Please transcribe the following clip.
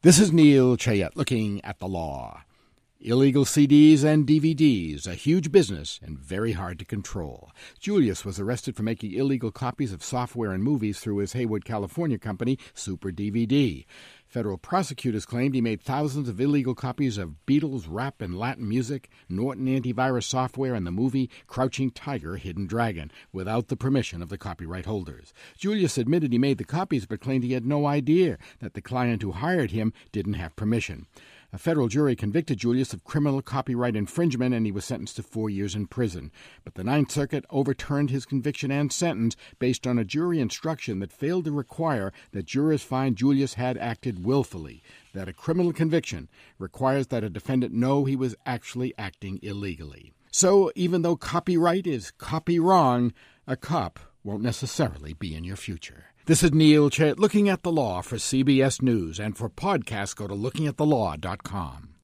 This is Neil Chayette looking at the law. Illegal CDs and DVDs, a huge business and very hard to control. Julius was arrested for making illegal copies of software and movies through his Haywood, California company, Super DVD. Federal prosecutors claimed he made thousands of illegal copies of Beatles, rap, and Latin music, Norton antivirus software, and the movie Crouching Tiger, Hidden Dragon, without the permission of the copyright holders. Julius admitted he made the copies but claimed he had no idea that the client who hired him didn't have permission. A federal jury convicted Julius of criminal copyright infringement, and he was sentenced to 4 years in prison. But the Ninth Circuit overturned his conviction and sentence based on a jury instruction that failed to require that jurors find Julius had acted willfully, that a criminal conviction requires that a defendant know he was actually acting illegally. So even though copyright is copy wrong, a cop won't necessarily be in your future. This is Neil Chayette looking at the law for CBS News, and for podcasts, go to lookingatthelaw.com.